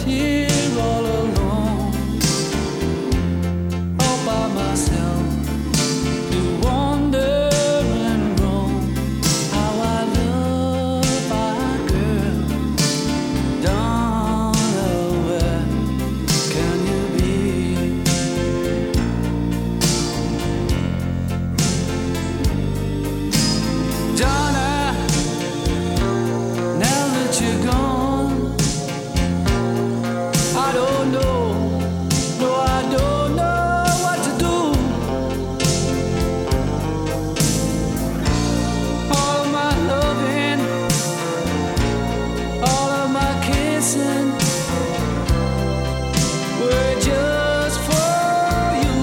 here all alone, all by myself, to wander and roam. How I love our girl. Donna, where can you be? Donna, now that you're gone, I don't know, no, I don't know what to do. All of my loving, all of my kissing were just for you.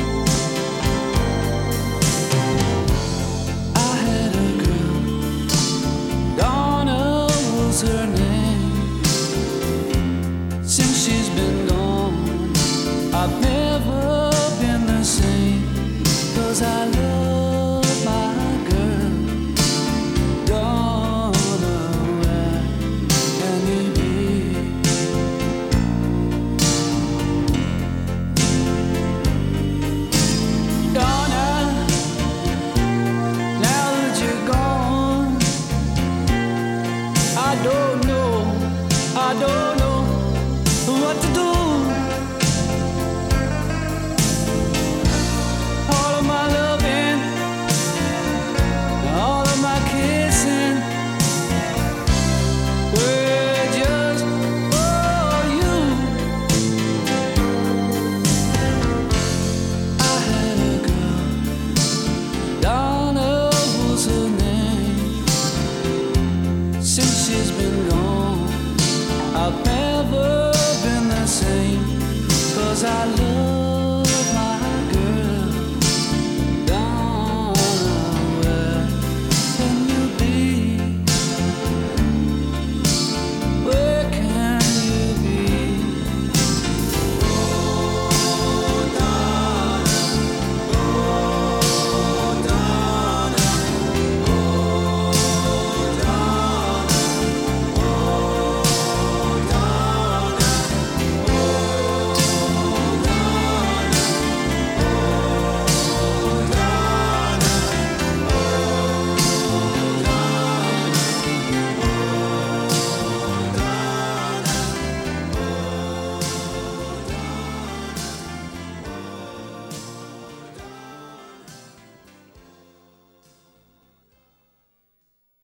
I had a girl, Donna was her name. Since she's been gone, I've never been the same. 'Cause I love my girl. Donna, where can you be? Donna, now that you're gone, I don't know what to do.